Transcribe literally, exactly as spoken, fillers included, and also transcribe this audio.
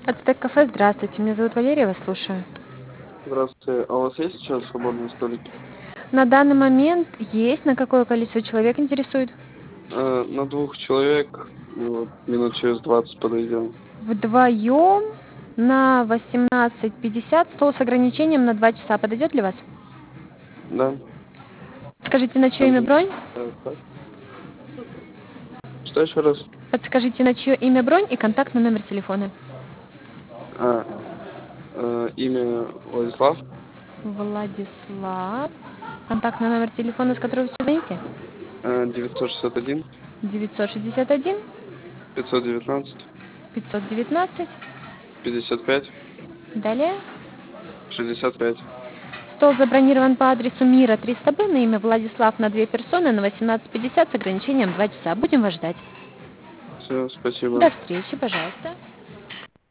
Ацтек кафе, здравствуйте. Меня зовут Валерия, вас слушаю. Здравствуйте. А у вас есть сейчас свободные столики? На данный момент есть. На какое количество человек интересует? Э, на двух человек, вот, минут через двадцать подойдем. Вдвоем на восемнадцать пятьдесят. Стол с ограничением на два часа. Подойдет ли вас? Да? Скажите, на чье имя Там, бронь? э, так. Что еще раз? Подскажите, на чье имя бронь и контактный номер телефона. А, э, имя Владислав, Владислав. Контактный номер телефона, с которого вы звоните? э, девятьсот шестьдесят один девятьсот шестьдесят один пятьсот девятнадцать пятьсот девятнадцать. пятьдесят пять Далее. шестьдесят пять. Стол забронирован по адресу Мира триста Б на имя Владислав на две персоны на восемнадцать пятьдесят с ограничением два часа. Будем вас ждать. Все, спасибо. До встречи, пожалуйста.